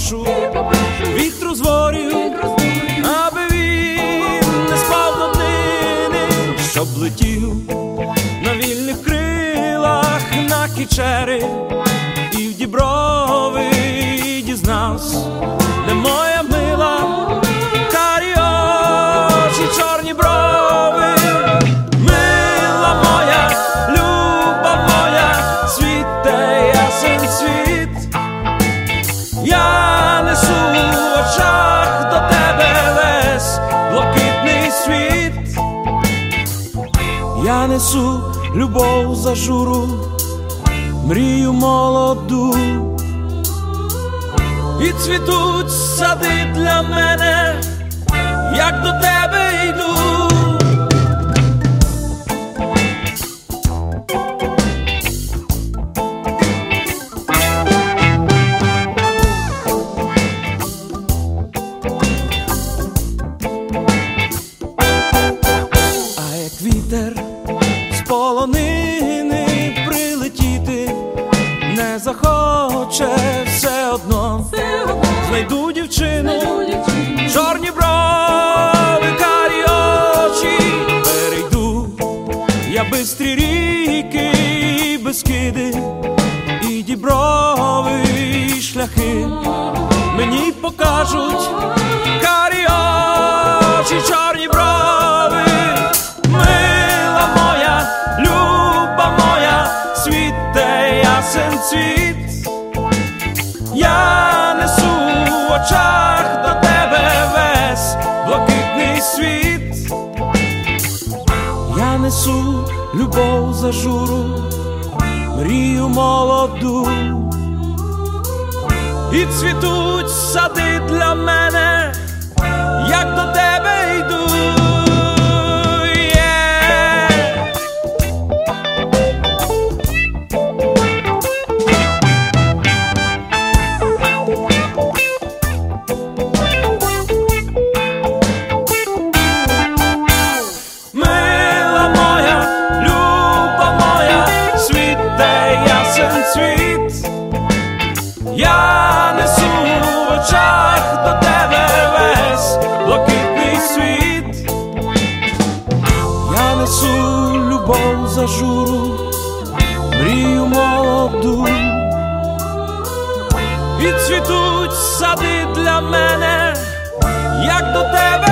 попрошу вітру з ворів, аби він не спав до днини, щоб летів на вільних крилах на Кічери і в Діброви дізнався, де моя мила, карі очі, чорні брови. Мила моя, люба моя, світе ясен світ, я несу в очах до тебе весь блакитний світ. Я несу любов за журу, мрію молоду, і цвітуть сади для мене, як до тебе йду. А як вітер з полонини прилетіти не захоче, все одно знайду дівчину, чорні брови, карі очі. Перейду я бистрі ріки і Бескиди, і Діброви, і шляхи мені покажуть карі очі, чорні брови. Мила моя, люба моя, світе ясен цвіт, я несу в очах до тебе весь блакитний світ. Я несу любов за журу, мрію молоду, і цвітуть сади для мене, як до тебе йду. Я несу в очах до тебе весь блакитний світ, я несу любов за журу, мрію молоду, і цвітуть сади для мене, як до тебе